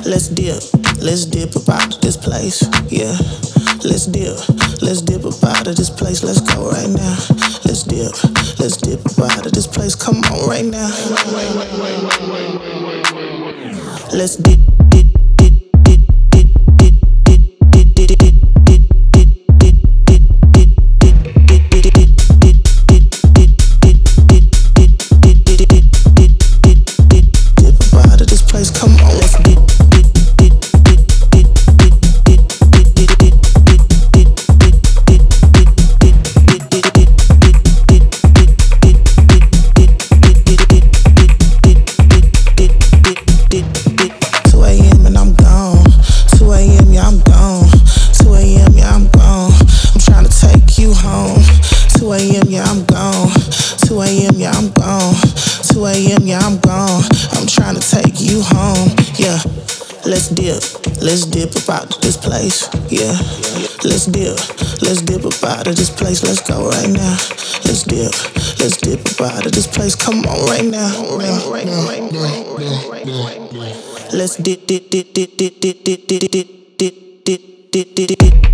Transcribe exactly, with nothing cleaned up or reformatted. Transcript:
Let's dip, let's dip up out of this place, yeah. Let's dip, let's dip up out of this place, let's go right now. Let's dip, let's dip up out of this place, come on right now. Let's dip, dip, dip, dip, dip, dip, dip, dip, dip, dip. two a.m. yeah, I'm gone. two a.m. yeah, I'm gone. two a.m. yeah, I'm gone. I'm trying to take you home, yeah. Let's dip, let's dip up out of this place, yeah. Let's dip, let's dip up out of this place, let's go right now. Let's dip, let's dip up out of this place, come on right now. Let's dip, dip, dip, dip, dip, dip, dip, dip, dip, dip, dip, dip, dip.